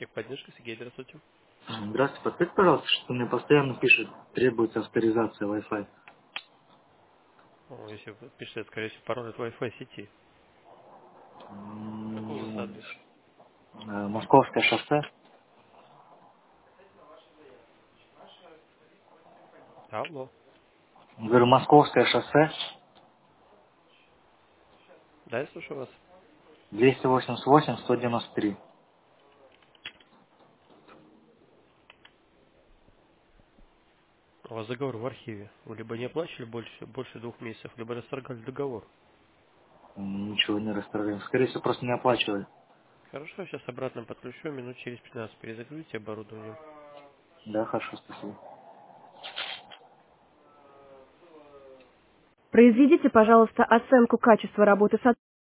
Техподдержка, Сергей, здравствуйте. Здравствуйте, подскажите, пожалуйста, что мне постоянно пишет, требуется авторизация Wi-Fi. Если вы пишете, скорее всего, пароль от Wi-Fi сети. Какой у вас М, адрес? Московское шоссе. Алло. Говорю, Московское шоссе, Да, я слушаю вас. 288-193. У вас договор в архиве. Вы либо не оплачивали больше 2 месяцев, либо расторгали договор. Ничего не расстраиваем. Скорее всего, просто не оплачивали. Хорошо, сейчас обратно подключу, минут через 15 перезагрузите оборудование. Да, хорошо, спасибо. Произведите, пожалуйста, оценку качества работы сотрудника.